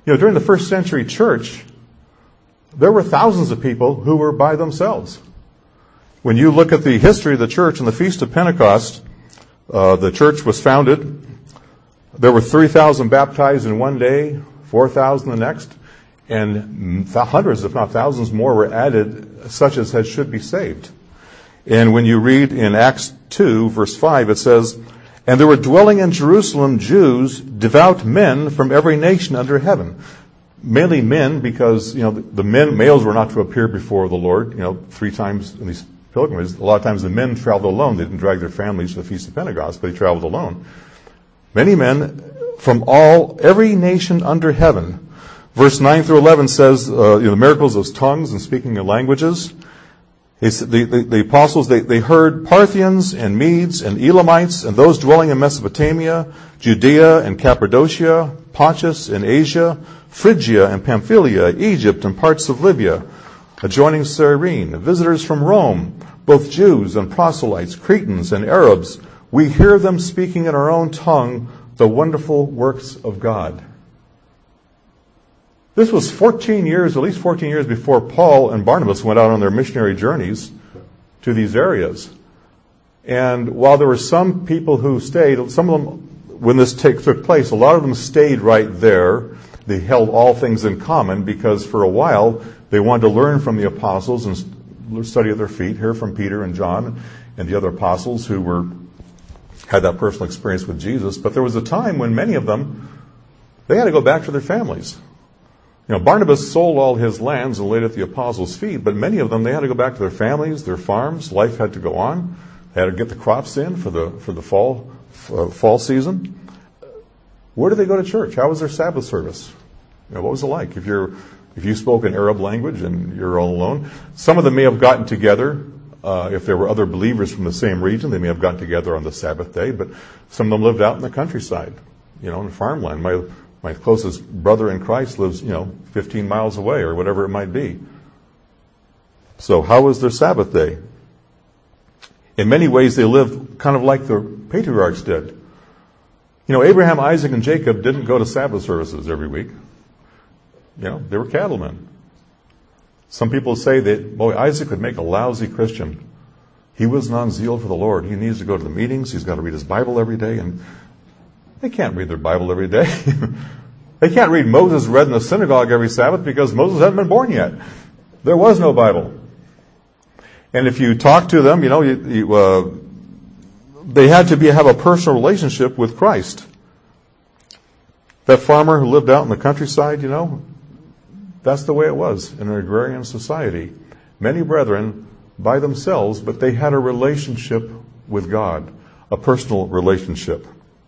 During the first century church, there were thousands of people who were by themselves. When you look at the history of the church and the Feast of Pentecost, the church was founded. There were 3,000 baptized in one day, 4,000 the next, and hundreds, if not thousands more, were added, such as should be saved. And when you read in Acts 2, verse 5, it says, "And there were dwelling in Jerusalem Jews, devout men from every nation under heaven." Mainly men, because the males were not to appear before the Lord. 3 times in these pilgrimages, a lot of times the men traveled alone. They didn't drag their families to the Feast of Pentecost, but they traveled alone. Many men from every nation under heaven. Verse 9 through 11 says the miracles of tongues and speaking of languages. The apostles, they heard Parthians and Medes and Elamites and those dwelling in Mesopotamia, Judea and Cappadocia, Pontus and Asia, Phrygia and Pamphylia, Egypt and parts of Libya, adjoining Cyrene, visitors from Rome, both Jews and proselytes, Cretans and Arabs. We hear them speaking in our own tongue the wonderful works of God. This was 14 years, at least 14 years before Paul and Barnabas went out on their missionary journeys to these areas. And while there were some people who stayed, some of them, when this took place, a lot of them stayed right there. They held all things in common because for a while they wanted to learn from the apostles and study at their feet, hear from Peter and John and the other apostles who had that personal experience with Jesus. But there was a time when many of them, they had to go back to their families. Barnabas sold all his lands and laid at the apostles' feet, but many of them, they had to go back to their families, their farms. Life had to go on. They had to get the crops in for the fall season. Where did they go to church? How was their Sabbath service? What was it like? If you spoke an Arab language and you're all alone, some of them may have gotten together. If there were other believers from the same region, they may have gotten together on the Sabbath day, but some of them lived out in the countryside, in the farmland. My closest brother in Christ lives, 15 miles away or whatever it might be. So how was their Sabbath day? In many ways, they lived kind of like the patriarchs did. Abraham, Isaac, and Jacob didn't go to Sabbath services every week. They were cattlemen. Some people say that, Isaac would make a lousy Christian. He was non-zeal for the Lord. He needs to go to the meetings. He's got to read his Bible every day. And they can't read their Bible every day. They can't read Moses read in the synagogue every Sabbath because Moses hadn't been born yet. There was no Bible. And if you talk to them, they had to have a personal relationship with Christ. That farmer who lived out in the countryside, that's the way it was in an agrarian society. Many brethren by themselves, but they had a relationship with God, a personal relationship.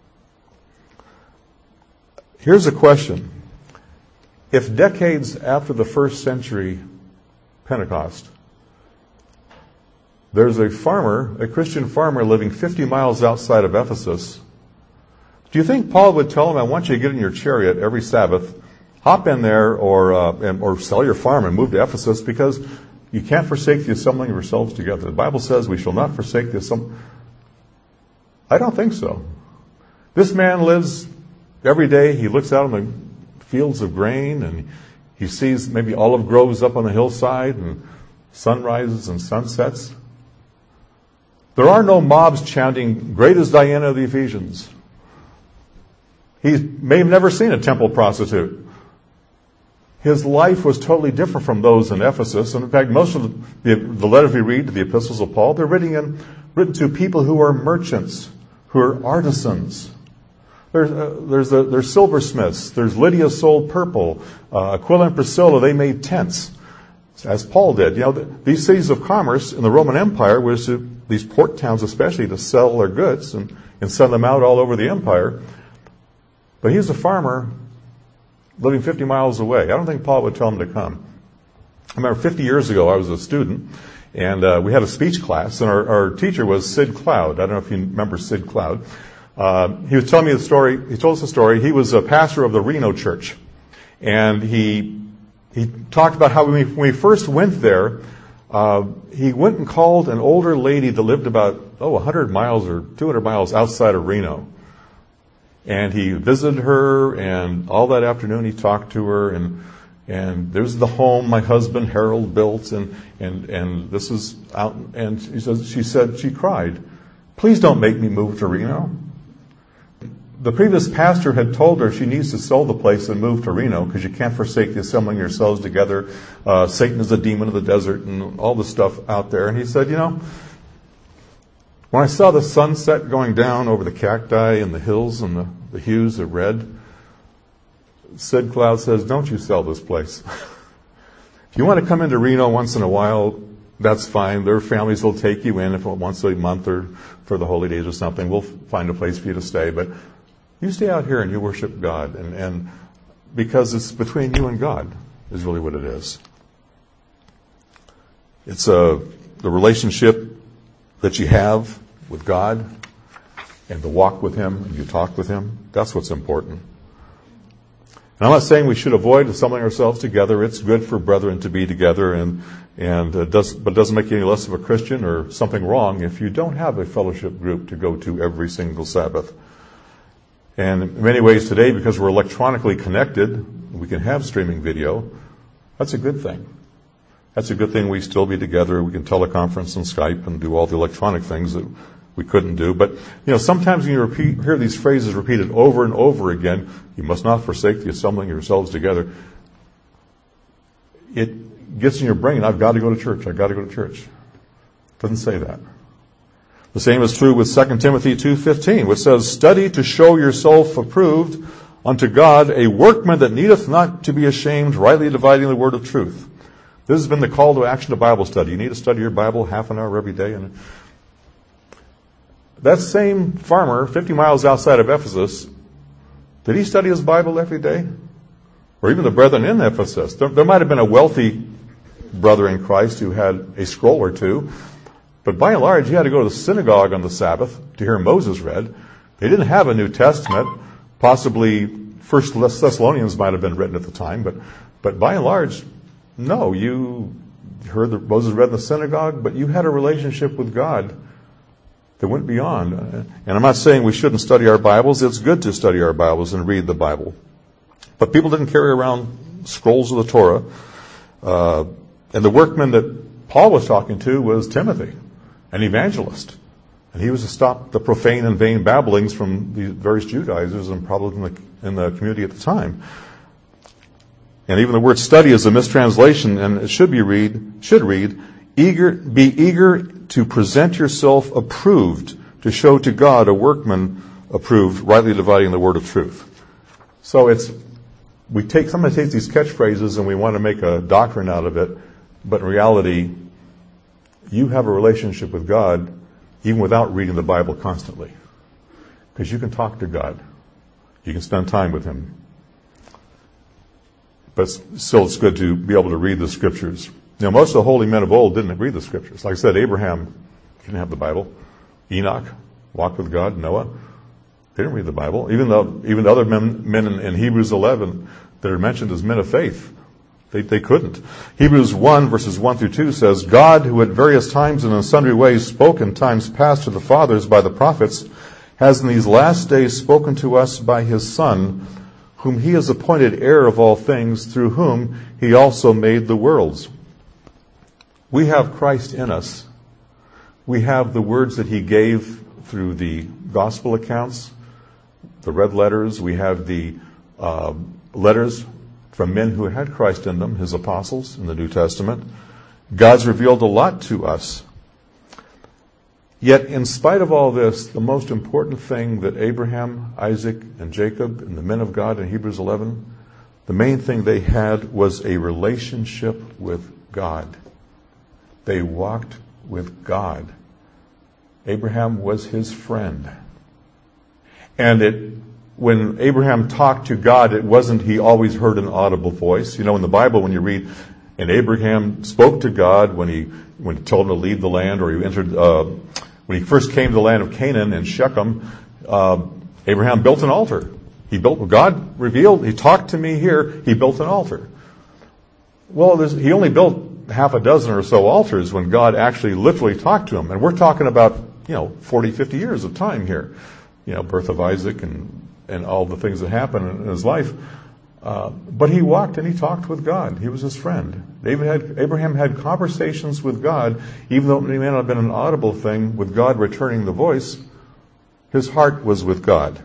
Here's a question. If decades after the first century Pentecost, there's a Christian farmer living 50 miles outside of Ephesus, do you think Paul would tell him, I want you to get in your chariot every Sabbath, hop in there or sell your farm and move to Ephesus because you can't forsake the assembling of yourselves together. The Bible says we shall not forsake the assembling. I don't think so. This man lives every day. He looks out on the fields of grain and he sees maybe olive groves up on the hillside and sunrises and sunsets. There are no mobs chanting, "Great is Diana of the Ephesians." He may have never seen a temple prostitute. His life was totally different from those in Ephesus. And in fact, most of the letters we read to the epistles of Paul, they're written to people who are merchants, who are artisans. There's silversmiths. There's Lydia sold purple. Aquila and Priscilla, they made tents, as Paul did. These cities of commerce in the Roman Empire was these port towns especially to sell their goods and send them out all over the empire. But he's a farmer living 50 miles away. I don't think Paul would tell him to come. I remember 50 years ago, I was a student, and we had a speech class, and our teacher was Sid Cloud. I don't know if you remember Sid Cloud. He was telling me the story. He told us the story. He was a pastor of the Reno church, and he talked about how when we first went there, he went and called an older lady that lived about 100 miles or 200 miles outside of Reno. And he visited her, and all that afternoon he talked to her, and there's the home my husband Harold built, and this is out, and she cried, "Please don't make me move to Reno." The previous pastor had told her she needs to sell the place and move to Reno because you can't forsake the assembling yourselves together. Satan is a demon of the desert and all this stuff out there. And he said, when I saw the sunset going down over the cacti and the hills and the hues of red, Sid Cloud says, "Don't you sell this place. If you want to come into Reno once in a while, that's fine. Their families will take you in if once a month or for the holy days or something. We'll find a place for you to stay. But you stay out here and you worship God. And because it's between you and God is really what it is. It's the relationship that you have with God and the walk with Him and you talk with Him. That's what's important. And I'm not saying we should avoid assembling ourselves together. It's good for brethren to be together, but it doesn't make you any less of a Christian or something wrong if you don't have a fellowship group to go to every single Sabbath. And in many ways today, because we're electronically connected, we can have streaming video. That's a good thing. That's a good thing we still be together. We can teleconference and Skype and do all the electronic things that we couldn't do. But, sometimes when you hear these phrases repeated over and over again, you must not forsake the assembling yourselves together. It gets in your brain, I've got to go to church. I've got to go to church. It doesn't say that. The same is true with 2 Timothy 2:15, which says, "Study to show yourself approved unto God, a workman that needeth not to be ashamed, rightly dividing the word of truth." This has been the call to action of Bible study. You need to study your Bible half an hour every day. And that same farmer, 50 miles outside of Ephesus, did he study his Bible every day? Or even the brethren in Ephesus. There might have been a wealthy brother in Christ who had a scroll or two, but by and large, he had to go to the synagogue on the Sabbath to hear Moses read. They didn't have a New Testament. Possibly 1 Thessalonians might have been written at the time, but by and large, no, you heard Moses read in the synagogue, but you had a relationship with God that went beyond. And I'm not saying we shouldn't study our Bibles. It's good to study our Bibles and read the Bible. But people didn't carry around scrolls of the Torah. And the workman that Paul was talking to was Timothy, an evangelist. And he was to stop the profane and vain babblings from the various Judaizers and probably in the community at the time. And even the word study is a mistranslation, and it should read, be eager to present yourself approved, to show to God a workman approved, rightly dividing the word of truth. So somebody takes these catchphrases and we want to make a doctrine out of it, but in reality, you have a relationship with God even without reading the Bible constantly. Because you can talk to God. You can spend time with Him. But still, it's good to be able to read the Scriptures. Most of the holy men of old didn't read the Scriptures. Like I said, Abraham didn't have the Bible. Enoch walked with God. Noah, they didn't read the Bible. Even the other men in Hebrews 11 that are mentioned as men of faith, they couldn't. Hebrews 1, verses 1 through 2 says, "God, who at various times and in sundry ways spoke in times past to the fathers by the prophets, has in these last days spoken to us by His Son, whom He has appointed heir of all things, through whom He also made the worlds." We have Christ in us. We have the words that He gave through the gospel accounts, the red letters. We have the letters from men who had Christ in them, His apostles in the New Testament. God's revealed a lot to us. Yet, in spite of all this, the most important thing that Abraham, Isaac, and Jacob, and the men of God in Hebrews 11, the main thing they had was a relationship with God. They walked with God. Abraham was His friend. And when Abraham talked to God, it wasn't he always heard an audible voice. In the Bible, when you read, and Abraham spoke to God when he told him to leave the land, or he entered, when he first came to the land of Canaan and Shechem, Abraham built an altar. God revealed, He talked to me here, he built an altar. Well, he only built half a dozen or so altars when God actually literally talked to him. And we're talking about, 40, 50 years of time here. Birth of Isaac and and all the things that happened in his life. But he walked and he talked with God. He was his friend. Abraham had conversations with God, even though it may not have been an audible thing, with God returning the voice. His heart was with God.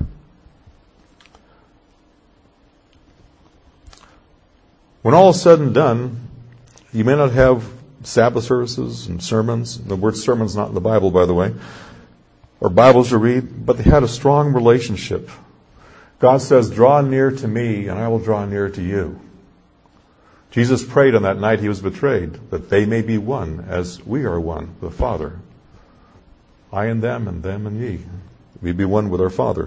When all is said and done, you may not have Sabbath services and sermons. The word sermon's not in the Bible, by the way, or Bibles to read, but they had a strong relationship. God says, draw near to me and I will draw near to you. Jesus prayed on that night he was betrayed, that they may be one as we are one, the Father. I and them and ye. We be one with our Father.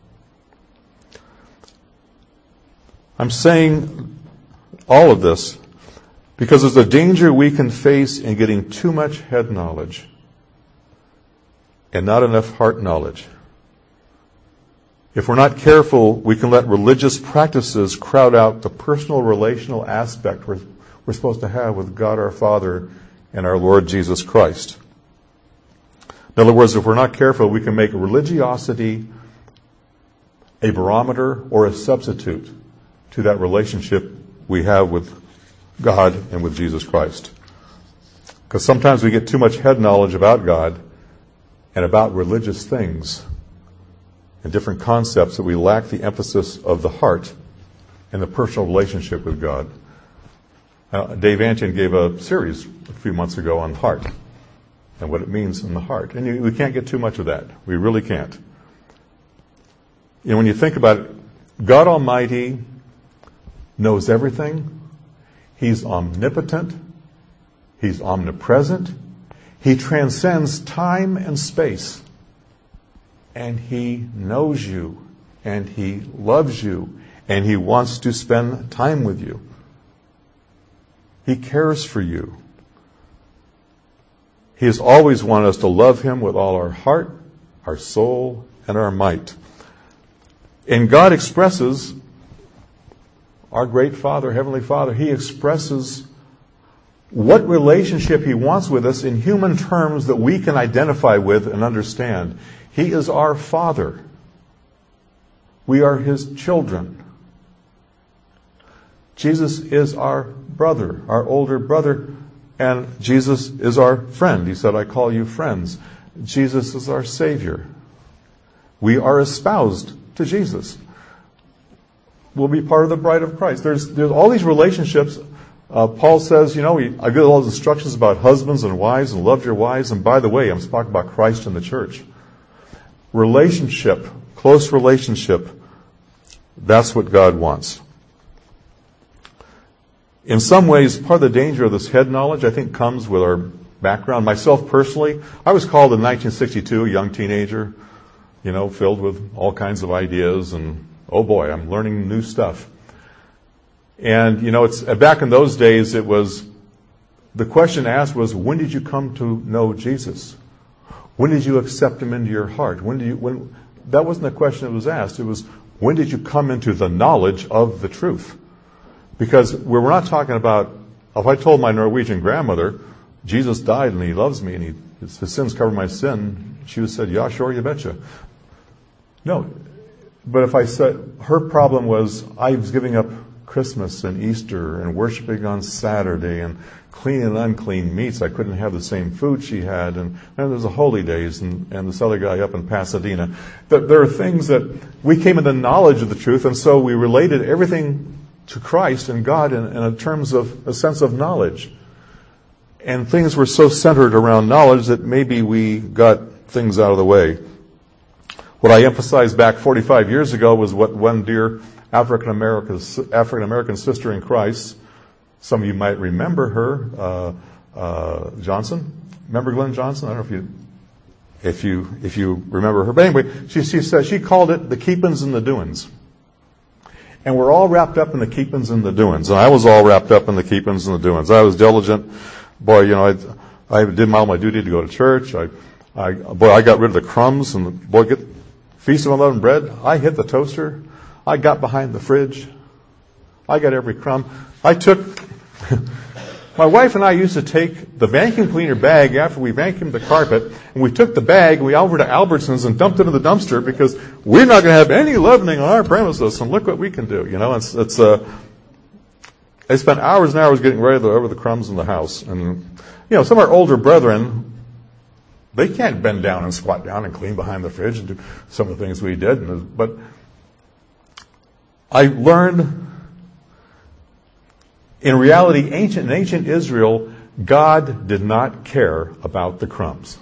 I'm saying all of this because there's a danger we can face in getting too much head knowledge and not enough heart knowledge. If we're not careful, we can let religious practices crowd out the personal relational aspect we're supposed to have with God our Father and our Lord Jesus Christ. In other words, if we're not careful, we can make religiosity a barometer or a substitute to that relationship we have with God and with Jesus Christ. Because sometimes we get too much head knowledge about God and about religious things and different concepts that we lack the emphasis of the heart and the personal relationship with God. Dave Antian gave a series a few months ago on heart and what it means in the heart. And we can't get too much of that. We really can't. You know, when you think about it, God Almighty knows everything. He's omnipotent. He's omnipresent. He transcends time and space. And He knows you. And He loves you. And He wants to spend time with you. He cares for you. He has always wanted us to love Him with all our heart, our soul, and our might. And God expresses, our great Father, Heavenly Father, He expresses what relationship He wants with us in human terms that we can identify with and understand. He is our Father. We are His children. Jesus is our brother, our older brother, and Jesus is our friend. He said, I call you friends. Jesus is our Savior. We are espoused to Jesus. We'll be part of the bride of Christ. There's all these relationships. Paul says, I give all those instructions about husbands and wives and love your wives. And by the way, I'm talking about Christ and the church. Relationship, close relationship, that's what God wants. In some ways, part of the danger of this head knowledge, I think, comes with our background. Myself personally, I was called in 1962, a young teenager, filled with all kinds of ideas, and oh boy, I'm learning new stuff. And, it's back in those days, it was, the question asked was, when did you come to know Jesus? When did you accept Him into your heart? That wasn't the question that was asked. It was, when did you come into the knowledge of the truth? Because we're not talking about, if I told my Norwegian grandmother, Jesus died and He loves me and His sins cover my sin, she would have said, yeah, sure, you betcha. No. But if I said, her problem was, I was giving up Christmas and Easter and worshiping on Saturday and clean and unclean meats. I couldn't have the same food she had. And there's the holy days and this other guy up in Pasadena. There are things that we came into knowledge of the truth, and so we related everything to Christ and God in terms of a sense of knowledge. And things were so centered around knowledge that maybe we got things out of the way. What I emphasized back 45 years ago was what one dear African American sister in Christ, some of you might remember her, Johnson. Remember Glenn Johnson? I don't know if you remember her. But anyway, she said she called it the keepin's and the doin's. And we're all wrapped up in the keepin's and the doin's. And I was all wrapped up in the keepin's and the doin's. I was diligent. Boy, I did all my duty to go to church. I got rid of the crumbs and get Feast of Unleavened Bread. I hit the toaster. I got behind the fridge. I got every crumb. I took My wife and I used to take the vacuum cleaner bag after we vacuumed the carpet, and we took the bag, we went over to Albertsons and dumped it in the dumpster because we're not going to have any leavening on our premises, and look what we can do. You know, I spent hours and hours getting rid of over the crumbs in the house. And, you know, some of our older brethren, they can't bend down and squat down and clean behind the fridge and do some of the things we did. But I learned, in reality, in ancient Israel, God did not care about the crumbs.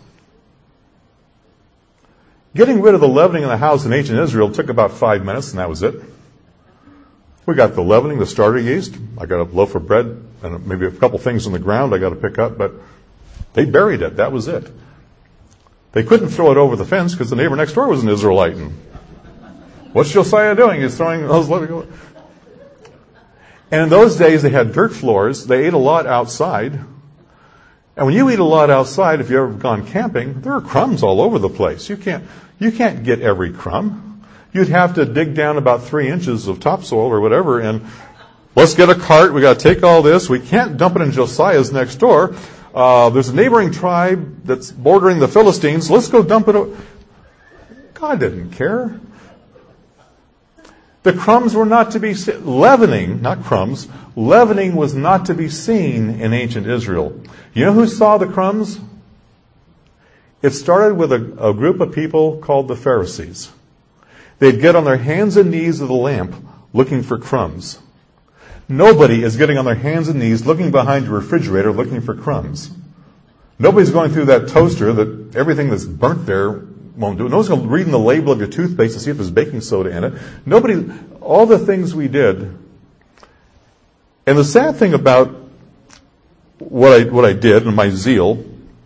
Getting rid of the leavening in the house in ancient Israel took about 5 minutes, and that was it. We got the leavening, the starter yeast. I got a loaf of bread and maybe a couple things on the ground I got to pick up, but they buried it. That was it. They couldn't throw it over the fence because the neighbor next door was an Israelite. And what's Josiah doing? He's throwing those leavening. And in those days, they had dirt floors. They ate a lot outside. And when you eat a lot outside, if you've ever gone camping, there are crumbs all over the place. You can't get every crumb. You'd have to dig down about 3 inches of topsoil or whatever, and let's get a cart. We got to take all this. We can't dump it in Josiah's next door. There's a neighboring tribe that's bordering the Philistines. Let's go dump it. God didn't care. The crumbs were not to be seen. Leavening, not crumbs. Leavening was not to be seen in ancient Israel. You know who saw the crumbs? It started with a group of people called the Pharisees. They'd get on their hands and knees at the lamp looking for crumbs. Nobody is getting on their hands and knees looking behind your refrigerator looking for crumbs. Nobody's going through that toaster that everything that's burnt there won't do. Nobody's going to read the label of your toothpaste to see if there's baking soda in it. All the things we did. And the sad thing about what I did and my zeal,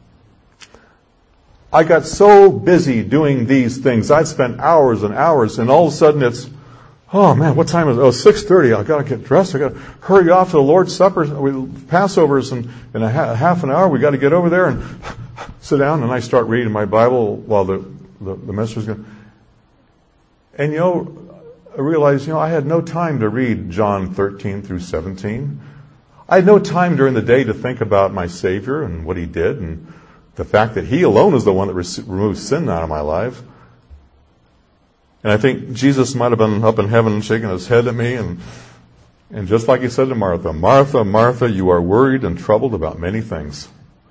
I got so busy doing these things. I'd spend hours and hours, and all of a sudden it's, oh man, what time is it? Oh, 6:30. I got to get dressed. I got to hurry off to the Lord's Supper. Passover's in a half an hour. We got to get over there and sit down. And I start reading my Bible while the minister's going. And I realized, I had no time to read John 13 through 17. I had no time during the day to think about my Savior and what He did and the fact that He alone is the one that removes sin out of my life. And I think Jesus might have been up in heaven shaking His head at me and just like He said to Martha, Martha, Martha, you are worried and troubled about many things.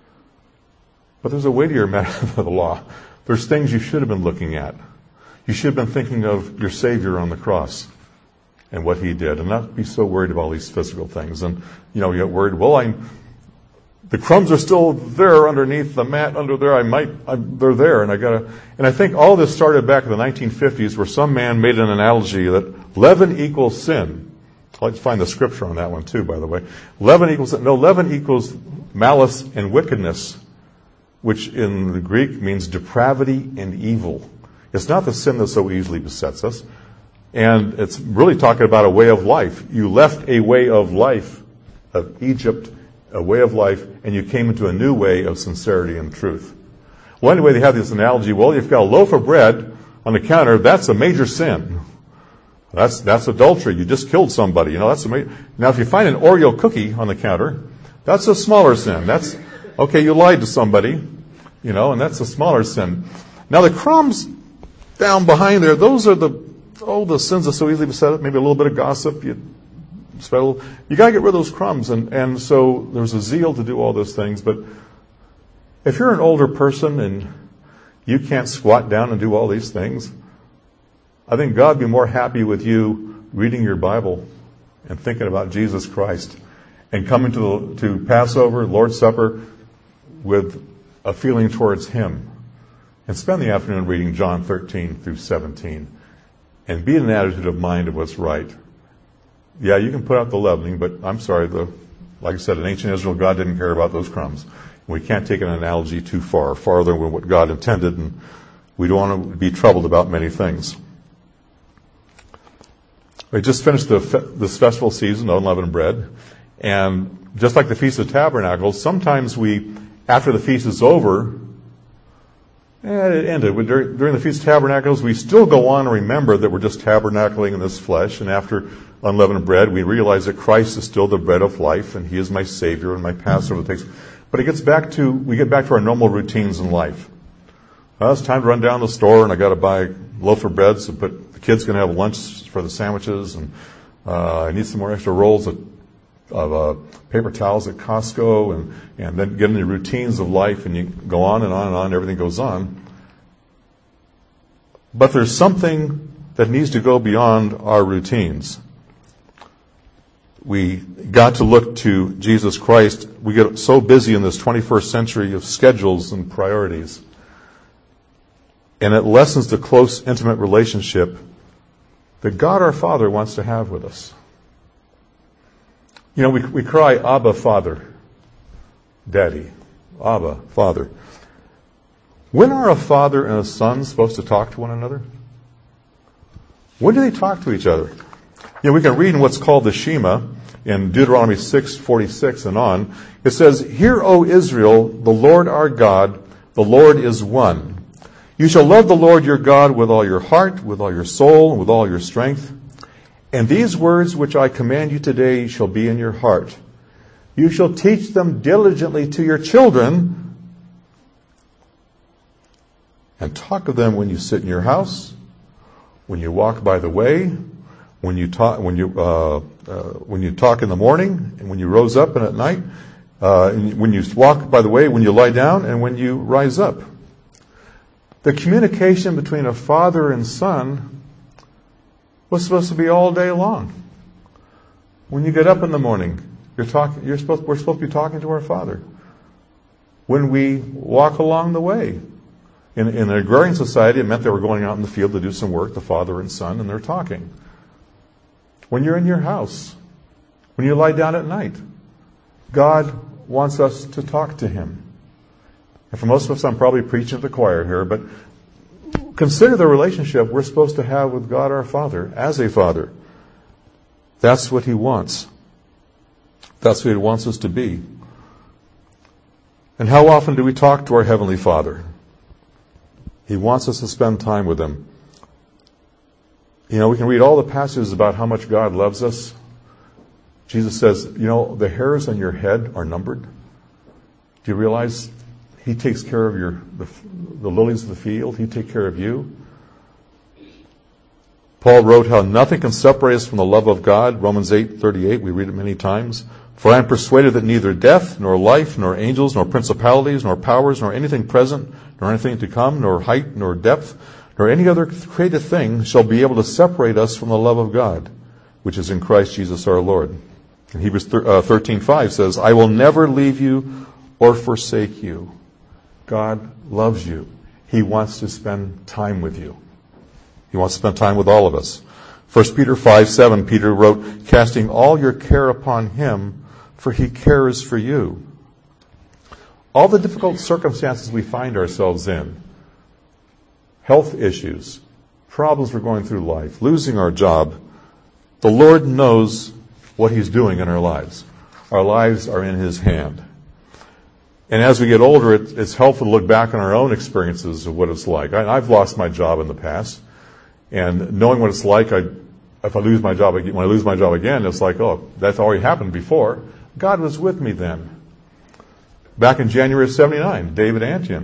But there's a weightier matter of the law. There's things you should have been looking at. You should have been thinking of your Savior on the cross and what He did and not be so worried about all these physical things. And, you get worried, the crumbs are still there underneath the mat under there. They're there, and I think all this started back in the 1950s, where some man made an analogy that leaven equals sin. I'd like to find the scripture on that one too, by the way. Leaven equals malice and wickedness, which in the Greek means depravity and evil. It's not the sin that so easily besets us, and it's really talking about a way of life. You left a way of life of Egypt, a way of life, and you came into a new way of sincerity and truth. Well, anyway, they have this analogy, you've got a loaf of bread on the counter, that's a major sin. That's adultery. You just killed somebody. That's Now, if you find an Oreo cookie on the counter, that's a smaller sin. That's, okay, you lied to somebody, and that's a smaller sin. Now, the crumbs down behind there, those are the sins that so easily beset us. Maybe a little bit of gossip, you got to get rid of those crumbs. And so there's a zeal to do all those things. But if you're an older person and you can't squat down and do all these things, I think God would be more happy with you reading your Bible and thinking about Jesus Christ and coming to Passover, Lord's Supper, with a feeling towards Him. And spend the afternoon reading John 13 through 17. And be in an attitude of mind of what's right. Yeah, you can put out the leavening, but I'm sorry, like I said, in ancient Israel, God didn't care about those crumbs. We can't take an analogy too farther than what God intended, and we don't want to be troubled about many things. We just finished this festival season, unleavened bread, and just like the Feast of Tabernacles, sometimes after the feast is over, it ended. During the Feast of Tabernacles, we still go on and remember that we're just tabernacling in this flesh, and after unleavened bread. We realize that Christ is still the bread of life, and He is my Savior and my Passover. But we get back to our normal routines in life. Well, it's time to run down to the store, and I got to buy a loaf of bread, but the kid's going to have lunch for the sandwiches, and I need some more extra rolls of paper towels at Costco, and then get into the routines of life, and you go on and on and on, everything goes on. But there's something that needs to go beyond our routines. We got to look to Jesus Christ. We get so busy in this 21st century of schedules and priorities. And it lessens the close, intimate relationship that God our Father wants to have with us. You know, we cry, Abba, Father, Daddy, Abba, Father. When are a father and a son supposed to talk to one another? When do they talk to each other? You know, we can read in what's called the Shema in Deuteronomy 6:46 and on. It says, "Hear, O Israel, the Lord our God, the Lord is one. You shall love the Lord your God with all your heart, with all your soul, and with all your strength. And these words which I command you today shall be in your heart. You shall teach them diligently to your children, and talk of them when you sit in your house, when you walk by the way, when you talk in the morning, and when you rose up and at night, and when you walk by the way, when you lie down, and when you rise up." The communication between a father and son was supposed to be all day long. When you get up in the morning, we're supposed to be talking to our Father. When we walk along the way, in an agrarian society, it meant they were going out in the field to do some work, the father and son, and they're talking. When you're in your house, when you lie down at night, God wants us to talk to Him. And for most of us, I'm probably preaching to the choir here, but consider the relationship we're supposed to have with God our Father as a Father. That's what He wants. That's what He wants us to be. And how often do we talk to our Heavenly Father? He wants us to spend time with Him. You know, we can read all the passages about how much God loves us. Jesus says, you know, the hairs on your head are numbered. Do you realize He takes care of the lilies of the field? He takes care of you. Paul wrote how nothing can separate us from the love of God. Romans 8:38, we read it many times. "For I am persuaded that neither death, nor life, nor angels, nor principalities, nor powers, nor anything present, nor anything to come, nor height, nor depth, nor any other created thing shall be able to separate us from the love of God, which is in Christ Jesus our Lord." And Hebrews 13:5 says, "I will never leave you or forsake you." God loves you. He wants to spend time with you. He wants to spend time with all of us. 1 Peter 5:7, Peter wrote, "Casting all your care upon Him, for He cares for you." All the difficult circumstances we find ourselves in, health issues, problems we're going through life, losing our job, the Lord knows what He's doing in our lives. Our lives are in His hand. And as we get older, it's helpful to look back on our own experiences of what it's like. I've lost my job in the past, and knowing what it's like, if I lose my job again, when I lose my job again, it's like, oh, that's already happened before. God was with me then. Back in January of '79, David Antian,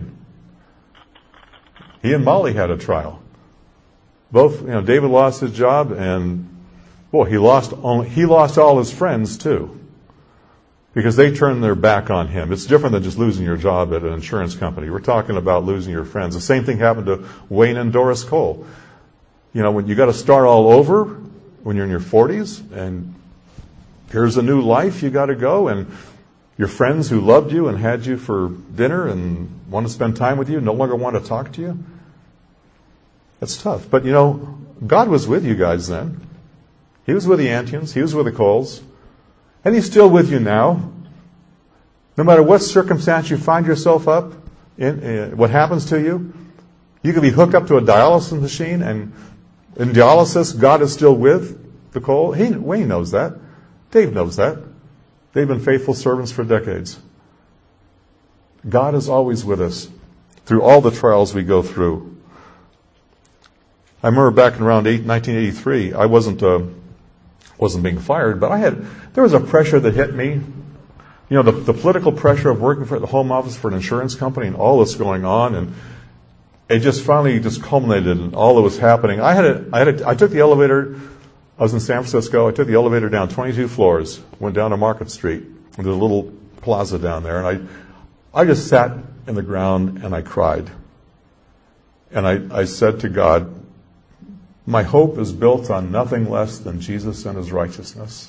he and Molly had a trial. Both, David lost his job, and he lost all his friends too, because they turned their back on him. It's different than just losing your job at an insurance company. We're talking about losing your friends. The same thing happened to Wayne and Doris Cole. When you got to start all over when you're in your 40s, and here's a new life you got to go, and your friends who loved you and had you for dinner and want to spend time with you no longer want to talk to you. That's tough. But God was with you guys then. He was with the Antians. He was with the Coles. And He's still with you now. No matter what circumstance you find yourself up in, what happens to you, you can be hooked up to a dialysis machine, and in dialysis, God is still with the Cole. Wayne knows that. Dave knows that. They've been faithful servants for decades. God is always with us through all the trials we go through. I remember back in around 1983, I wasn't wasn't being fired, but there was a pressure that hit me. You know, the political pressure of working for the home office for an insurance company and all this going on, and it just finally just culminated in all that was happening. I took the elevator. I was in San Francisco. I took the elevator down 22 floors, went down to Market Street. And there's a little plaza down there, and I just sat in the ground and I cried. And I said to God, my hope is built on nothing less than Jesus and his righteousness.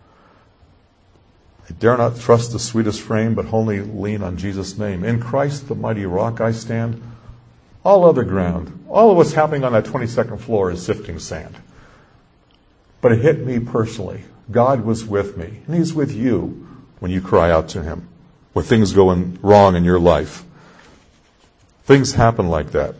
I dare not trust the sweetest frame, but wholly lean on Jesus' name. In Christ, the mighty rock, I stand. All other ground, all of what's happening on that 22nd floor is sifting sand. But it hit me personally. God was with me, and he's with you when you cry out to him, when things go wrong in your life. Things happen like that.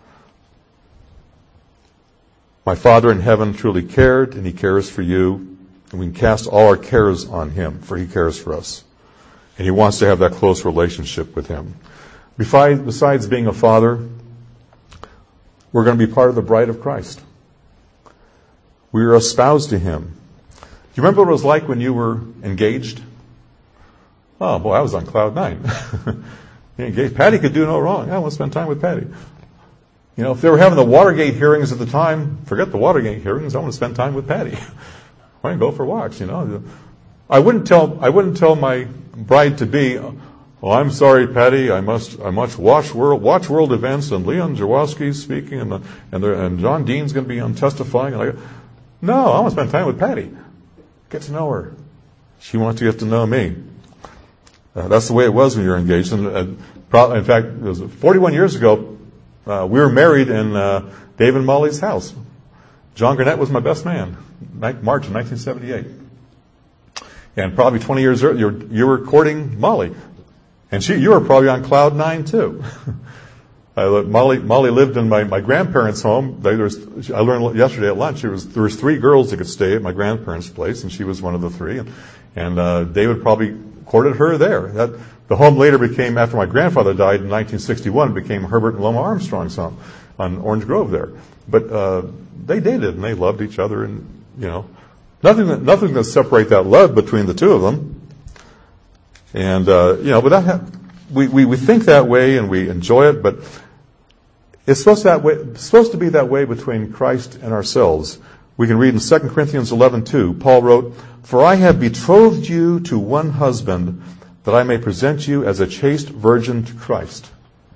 My Father in heaven truly cared, and he cares for you. And we can cast all our cares on him, for he cares for us. And he wants to have that close relationship with him. Besides being a father, we're going to be part of the bride of Christ. We are espoused to him. Do you remember what it was like when you were engaged? Oh, boy, I was on cloud 9. Engaged. Patty could do no wrong. I want to spend time with Patty. You know, if they were having the Watergate hearings at the time, forget the Watergate hearings. I want to spend time with Patty. I can go for walks, you know. I wouldn't tell my bride to be, oh, I'm sorry, Patty. I must watch world events, and Leon Jaworski's speaking, and John Dean's going to be on testifying. And no, I want to spend time with Patty. Get to know her. She wants to get to know me. That's the way it was when you were engaged. In fact, it was 41 years ago. We were married in Dave and Molly's house. John Gurnett was my best man. March of 1978. And probably 20 years earlier, you were courting Molly. And you were probably on cloud 9 too. Molly lived in my grandparents' home. I learned yesterday at lunch there was 3 girls that could stay at my grandparents' place, and she was one of the 3. And David probably courted her there. The home later became, after my grandfather died in 1961, became Herbert and Loma Armstrong's home on Orange Grove there. But they dated and they loved each other, and you know, nothing to separate that love between the two of them. And you know, but we think that way and we enjoy it, but it's supposed to be that way between Christ and ourselves. We can read in 2 Corinthians 11:2. Paul wrote, "For I have betrothed you to one husband, that I may present you as a chaste virgin to Christ."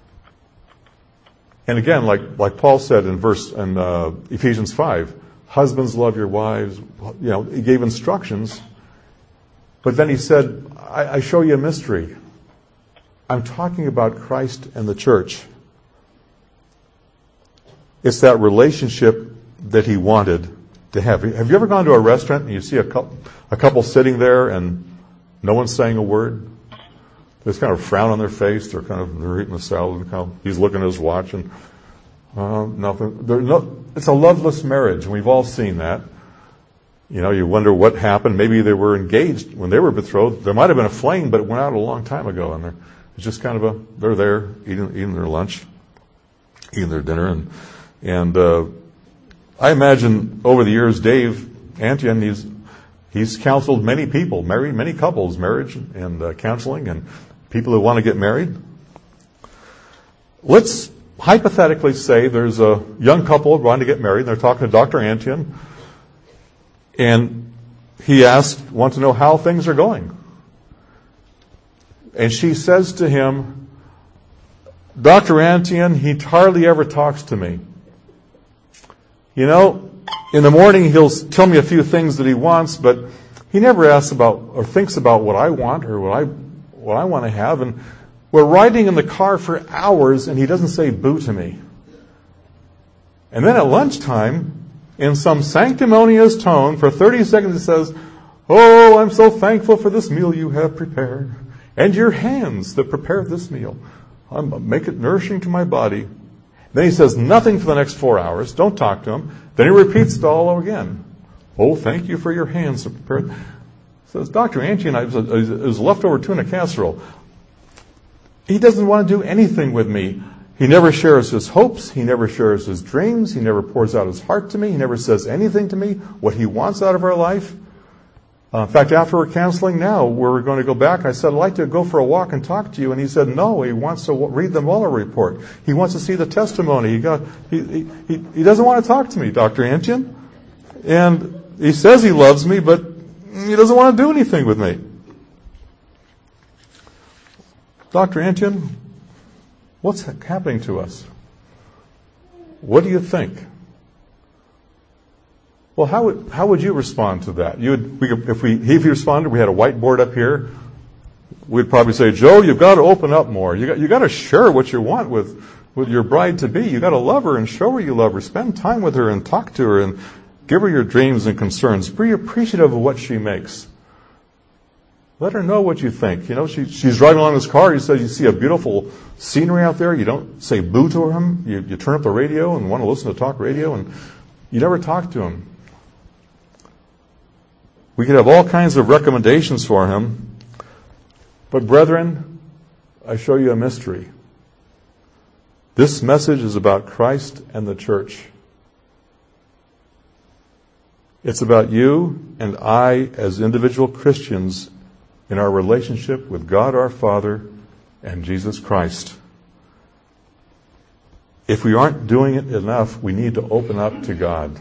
And again, like Paul said in Ephesians 5, husbands, love your wives. You know, he gave instructions, but then he said, I show you a mystery. I'm talking about Christ and the church. It's that relationship that he wanted to have. Have you ever gone to a restaurant and you see a couple sitting there and no one's saying a word? There's kind of a frown on their face. They're eating the salad, and he's looking at his watch, and nothing. It's a loveless marriage, and we've all seen that. You know, you wonder what happened. Maybe they were engaged when they were betrothed. There might have been a flame, but it went out a long time ago, and it's just kind of they're there eating their lunch, eating their dinner, and I imagine over the years, Dave Antion, he's counseled many people, married many couples, marriage and counseling, and people who want to get married. Let's hypothetically say there's a young couple wanting to get married, and they're talking to Dr. Antion, and he wants to know how things are going. And she says to him, "Dr. Antion, he hardly ever talks to me. You know, in the morning he'll tell me a few things that he wants, but he never asks about or thinks about what I want or what I want to have. And we're riding in the car for hours and he doesn't say boo to me. And then at lunchtime, in some sanctimonious tone, for 30 seconds he says, 'Oh, I'm so thankful for this meal you have prepared, and your hands that prepared this meal. Make it nourishing to my body.' Then he says nothing for the next 4 hours. Don't talk to him. Then he repeats it all again. 'Oh, thank you for your hands that prepared.'" Says, "Dr. Antion, it was leftover tuna casserole. He doesn't want to do anything with me. He never shares his hopes. He never shares his dreams. He never pours out his heart to me. He never says anything to me, what he wants out of our life. In fact, after we're canceling now, we're going to go back. I said, I'd like to go for a walk and talk to you. And he said, no, he wants to read the Mueller report. He wants to see the testimony. He doesn't want to talk to me, Dr. Antian. And he says he loves me, but he doesn't want to do anything with me. Dr. Antian, what's happening to us? What do you think? Well, how would you respond to that? If he responded, we had a whiteboard up here. We'd probably say, Joe, you've got to open up more. You got to share what you want with your bride to be. You got to love her and show her you love her. Spend time with her and talk to her and give her your dreams and concerns. Be appreciative of what she makes. Let her know what you think. You know, she's driving along this car. You say you see a beautiful scenery out there. You don't say boo to him. You turn up the radio and want to listen to talk radio, and you never talk to him. We could have all kinds of recommendations for him. But brethren, I show you a mystery. This message is about Christ and the church. It's about you and I as individual Christians in our relationship with God our Father and Jesus Christ. If we aren't doing it enough, we need to open up to God.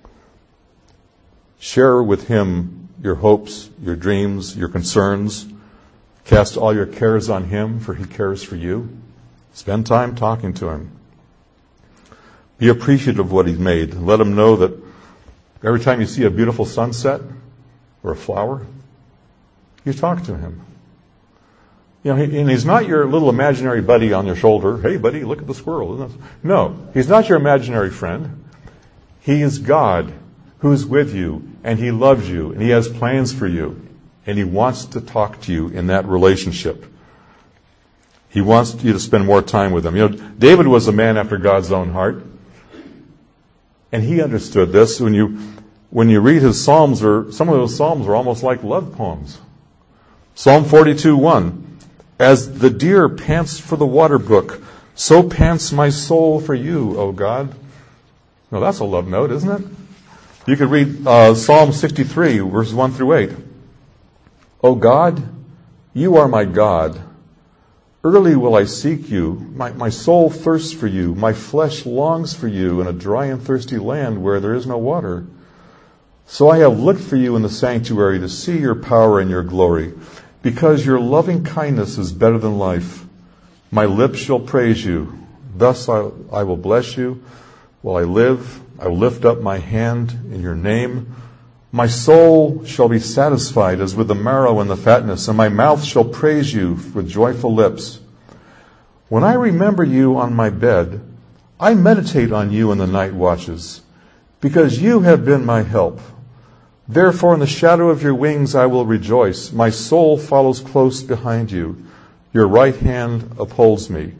Share with Him your hopes, your dreams, your concerns. Cast all your cares on Him, for He cares for you. Spend time talking to Him. Be appreciative of what He's made. Let Him know that every time you see a beautiful sunset or a flower, you talk to Him. You know, and He's not your little imaginary buddy on your shoulder. Hey, buddy, look at the squirrel. No, He's not your imaginary friend. He is God who's with you, and He loves you, and He has plans for you, and He wants to talk to you in that relationship. He wants you to spend more time with Him. You know, David was a man after God's own heart, and he understood this. When you read his Psalms, or some of those Psalms are almost like love poems. Psalm 42:1, as the deer pants for the water brook, so pants my soul for you, O God. Now that's a love note, isn't it? You could read Psalm 63, verses 1 through 8. O God, you are my God. Early will I seek you. My soul thirsts for you. My flesh longs for you in a dry and thirsty land where there is no water. So I have looked for you in the sanctuary to see your power and your glory, because your loving kindness is better than life. My lips shall praise you. Thus I will bless you while I live. I will lift up my hand in your name. My soul shall be satisfied as with the marrow and the fatness, and my mouth shall praise you with joyful lips. When I remember you on my bed, I meditate on you in the night watches, because you have been my help. Therefore in the shadow of your wings I will rejoice. My soul follows close behind you. Your right hand upholds me.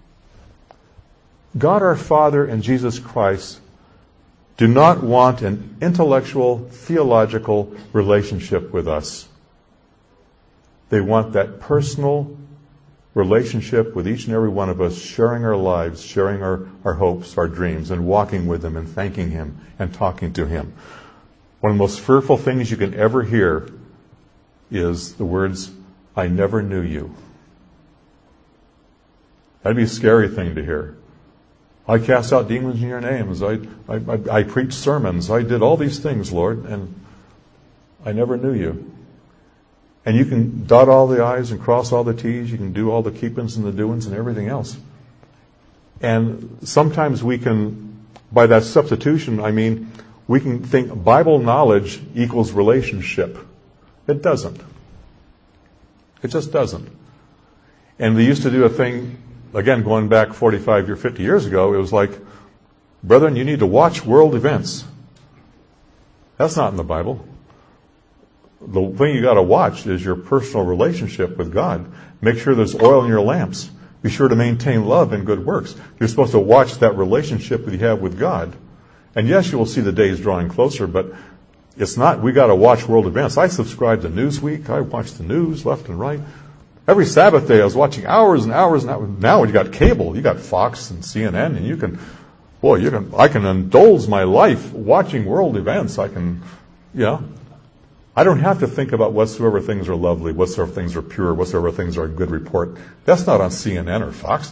God our Father and Jesus Christ do not want an intellectual, theological relationship with us. They want that personal relationship with each and every one of us, sharing our lives, sharing our hopes, our dreams, and walking with Him and thanking Him and talking to Him. One of the most fearful things you can ever hear is the words, I never knew you. That'd be a scary thing to hear. I cast out demons in your names. I preached sermons. I did all these things, Lord, and I never knew you. And you can dot all the I's and cross all the T's. You can do all the keepings and the doings and everything else. And sometimes we can, by that substitution, we can think Bible knowledge equals relationship. It doesn't. It just doesn't. And they used to do a thing, again, going back 45 or 50 years ago, it was like, brethren, you need to watch world events. That's not in the Bible. The thing you got to watch is your personal relationship with God. Make sure there's oil in your lamps. Be sure to maintain love and good works. You're supposed to watch that relationship that you have with God. And yes, you will see the days drawing closer, but it's not, we got to watch world events. I subscribe to Newsweek. I watch the news left and right. Every Sabbath day I was watching hours and hours and hours. Now you got cable, you got Fox and CNN, and I can indulge my life watching world events. I don't have to think about whatsoever things are lovely, whatsoever things are pure, whatsoever things are a good report. That's not on CNN or Fox.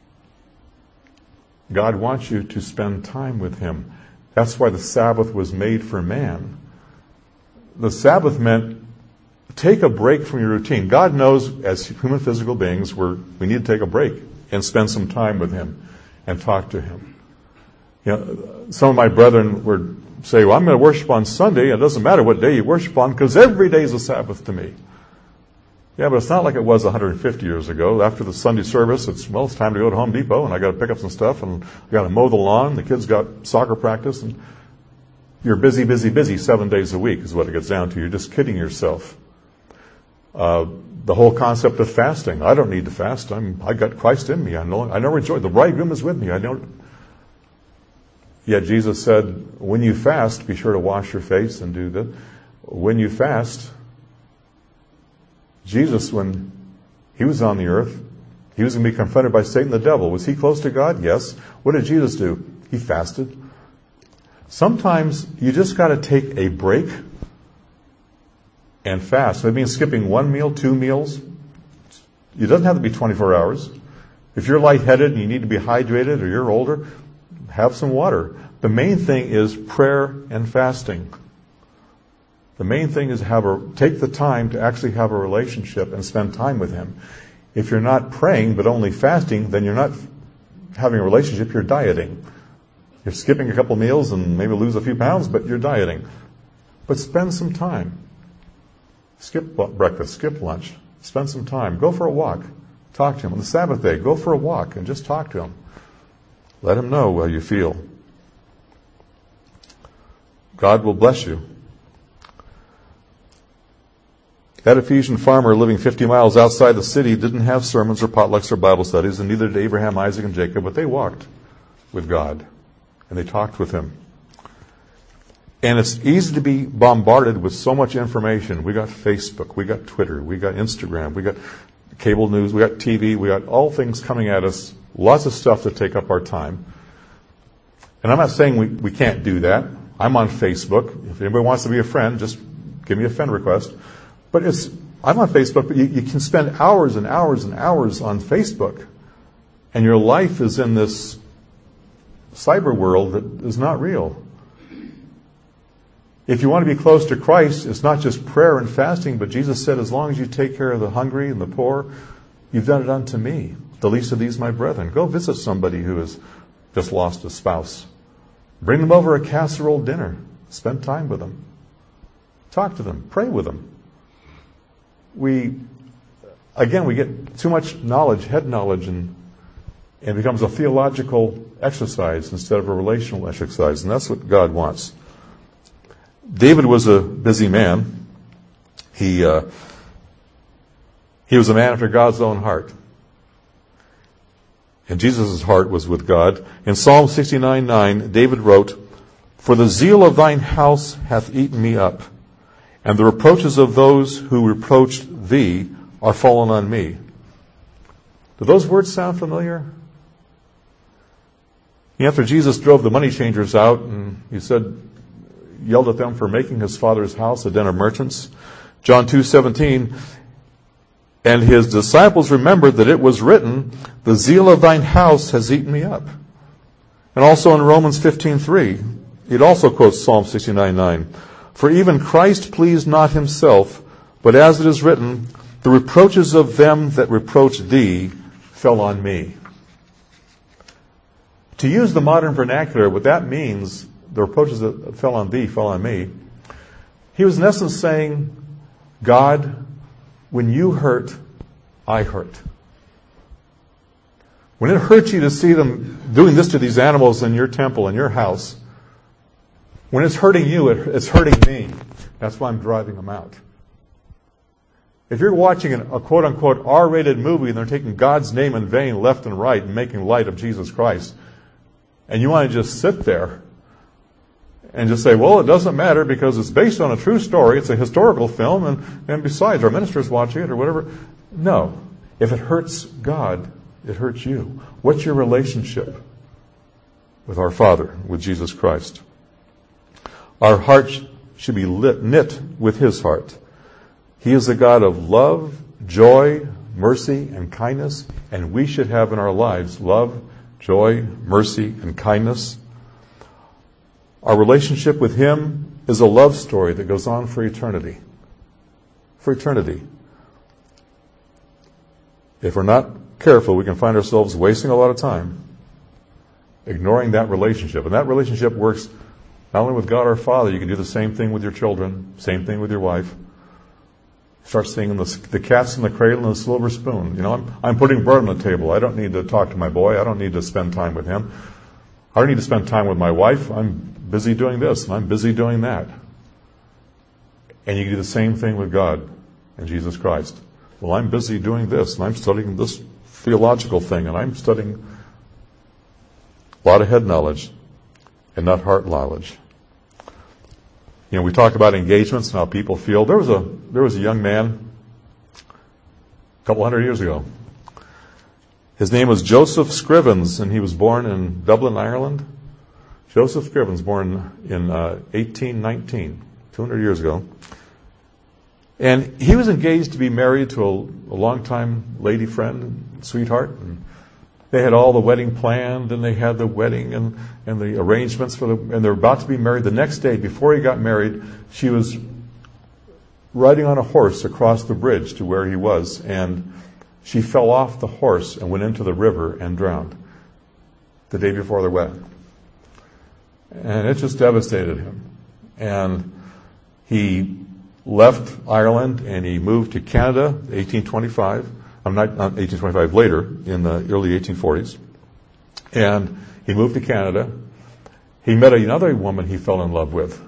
God wants you to spend time with Him. That's why the Sabbath was made for man. The Sabbath meant take a break from your routine. God knows as human physical beings we need to take a break and spend some time with Him and talk to Him. Some of my brethren would say, well, I'm going to worship on Sunday. It doesn't matter what day you worship on because every day is a Sabbath to me. Yeah, but it's not like it was 150 years ago. After the Sunday service, it's time to go to Home Depot, and I got to pick up some stuff, and I got to mow the lawn. The kids got soccer practice, and you're busy, busy, busy 7 days a week is what it gets down to. You're just kidding yourself. The whole concept of fasting. I don't need to fast. I got Christ in me. I know joy. The bridegroom is with me. Yet Jesus said, when you fast, be sure to wash your face and do that. When you fast, Jesus, when He was on the earth, He was going to be confronted by Satan the devil. Was He close to God? Yes. What did Jesus do? He fasted. Sometimes you just got to take a break and fast. That means skipping 1 meal, 2 meals. It doesn't have to be 24 hours. If you're lightheaded and you need to be hydrated or you're older, have some water. The main thing is prayer and fasting. The main thing is take the time to actually have a relationship and spend time with Him. If you're not praying but only fasting, then you're not having a relationship, you're dieting. You're skipping a couple meals and maybe lose a few pounds, but you're dieting. But spend some time. Skip breakfast, skip lunch. Spend some time. Go for a walk. Talk to Him. On the Sabbath day, go for a walk and just talk to Him. Let Him know how you feel. God will bless you. That Ephesian farmer living 50 miles outside the city didn't have sermons or potlucks or Bible studies, and neither did Abraham, Isaac, and Jacob, but they walked with God, and they talked with Him. And it's easy to be bombarded with so much information. We got Facebook, we got Twitter, we got Instagram, we got cable news, we got TV, we got all things coming at us, lots of stuff to take up our time. And I'm not saying we can't do that. I'm on Facebook. If anybody wants to be a friend, just give me a friend request. But I'm on Facebook, but you can spend hours and hours and hours on Facebook. And your life is in this cyber world that is not real. If you want to be close to Christ, it's not just prayer and fasting, but Jesus said, as long as you take care of the hungry and the poor, you've done it unto me. The least of these, my brethren. Go visit somebody who has just lost a spouse. Bring them over a casserole dinner. Spend time with them. Talk to them. Pray with them. We get too much knowledge, head knowledge, and it becomes a theological exercise instead of a relational exercise. And that's what God wants. David was a busy man. He was a man after God's own heart. And Jesus' heart was with God. In Psalm 69:9, David wrote, "For the zeal of thine house hath eaten me up, and the reproaches of those who reproached thee are fallen on me." Do those words sound familiar? After Jesus drove the money changers out, and He yelled at them for making His Father's house a den of merchants. John 2:17, and His disciples remembered that it was written, "The zeal of thine house has eaten me up." And also in Romans 15:3, it also quotes Psalm 69:9. "For even Christ pleased not Himself, but as it is written, the reproaches of them that reproached thee fell on me." To use the modern vernacular, what that means, the reproaches that fell on thee fell on me, He was in essence saying, God, when you hurt, I hurt. When it hurts you to see them doing this to these animals in your temple, in your house, when it's hurting you, it's hurting me. That's why I'm driving them out. If you're watching a quote-unquote R-rated movie and they're taking God's name in vain left and right and making light of Jesus Christ, and you want to just sit there and just say, well, it doesn't matter because it's based on a true story, it's a historical film, and besides, our minister's watching it or whatever, No. If it hurts God, it hurts you. What's your relationship with our Father, with Jesus Christ? Our heart should be knit with His heart. He is a God of love, joy, mercy, and kindness, and we should have in our lives love, joy, mercy, and kindness. Our relationship with Him is a love story that goes on for eternity. For eternity. If we're not careful, we can find ourselves wasting a lot of time ignoring that relationship. And that relationship works not only with God our Father, you can do the same thing with your children, same thing with your wife. Start singing the cat's in the cradle and the silver spoon. You know, I'm putting bread on the table. I don't need to talk to my boy. I don't need to spend time with him. I don't need to spend time with my wife. I'm busy doing this and I'm busy doing that. And you can do the same thing with God and Jesus Christ. Well, I'm busy doing this and I'm studying this theological thing and I'm studying a lot of head knowledge and not heart knowledge. You know, we talk about engagements and how people feel. There was a young man a couple hundred years ago. His name was Joseph Scrivens, and he was born in Dublin, Ireland. Joseph Scrivens, born in 1819, 200 years ago. And he was engaged to be married to a longtime lady friend, sweetheart. And they had all the wedding planned, and they had the wedding and the arrangements and they're about to be married. The next day, before he got married, she was riding on a horse across the bridge to where he was, and she fell off the horse and went into the river and drowned the day before their wedding. And it just devastated him. And he left Ireland and he moved to Canada, 1825. Not 1825, later, in the early 1840s. And he moved to Canada. He met another woman he fell in love with.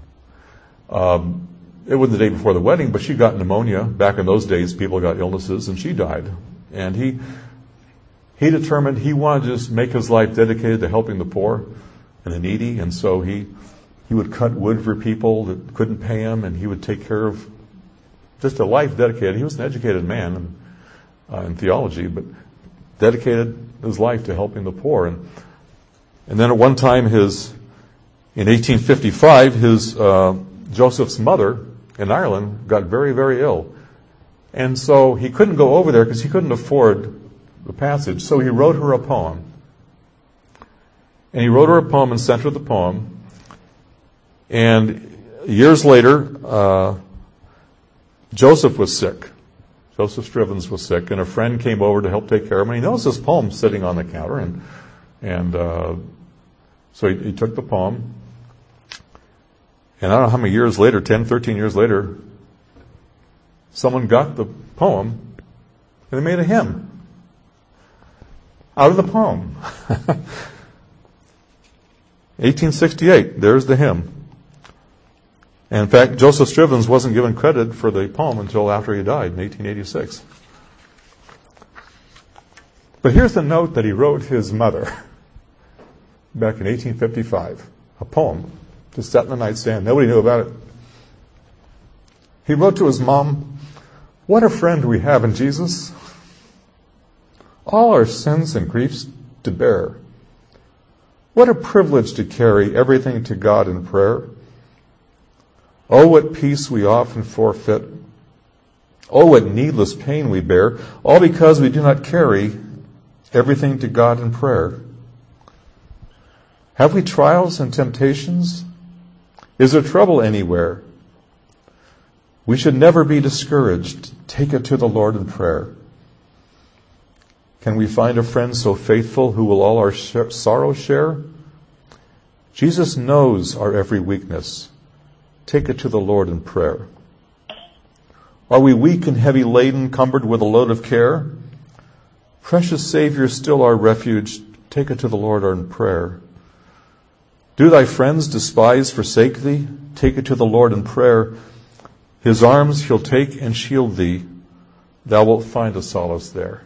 It wasn't the day before the wedding, but she got pneumonia. Back in those days, people got illnesses, and she died. And he determined he wanted to just make his life dedicated to helping the poor and the needy. And so he would cut wood for people that couldn't pay him, and he would take care of just a life dedicated. He was an educated man in theology, but dedicated his life to helping the poor. And then at one time, in 1855, Joseph's mother in Ireland got very, very ill. And so he couldn't go over there because he couldn't afford the passage. So he wrote her a poem. And he wrote her a poem and sent her the poem. And years later, Joseph was sick. Joseph Scrivens was sick, and a friend came over to help take care of him. And he knows this poem sitting on the counter, and so he took the poem. And I don't know how many years later, 10, 13 years later, someone got the poem, and they made a hymn out of the poem. 1868, there's the hymn. And in fact, Joseph Scrivens wasn't given credit for the poem until after he died in 1886. But here's the note that he wrote his mother back in 1855. A poem just sat in the nightstand. Nobody knew about it. He wrote to his mom, "What a friend we have in Jesus. All our sins and griefs to bear. What a privilege to carry everything to God in prayer. Oh, what peace we often forfeit. Oh, what needless pain we bear, all because we do not carry everything to God in prayer. Have we trials and temptations? Is there trouble anywhere? We should never be discouraged. Take it to the Lord in prayer. Can we find a friend so faithful who will all our sorrow share? Jesus knows our every weakness. Take it to the Lord in prayer. Are we weak and heavy laden, cumbered with a load of care? Precious Savior, still our refuge. Take it to the Lord in prayer. Do thy friends despise, forsake thee? Take it to the Lord in prayer. His arms he'll take and shield thee. Thou wilt find a solace there.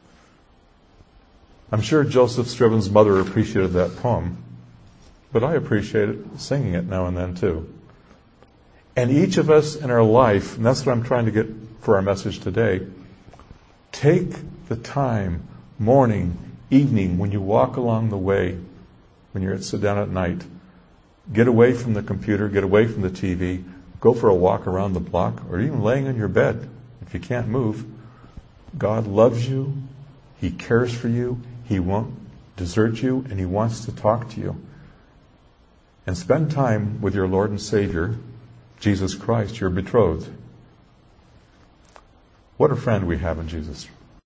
I'm sure Joseph Scrivens' mother appreciated that poem, but I appreciated singing it now and then too. And each of us in our life, and that's what I'm trying to get for our message today, Take the time, morning, evening, when you walk along the way, when you're sit down at night. Get away from the computer, get away from the TV, go for a walk around the block, or even laying on your bed if you can't move. God loves you. He cares for you. He won't desert you, and He wants to talk to you. And spend time with your Lord and Savior, Jesus Christ, your betrothed. What a friend we have in Jesus.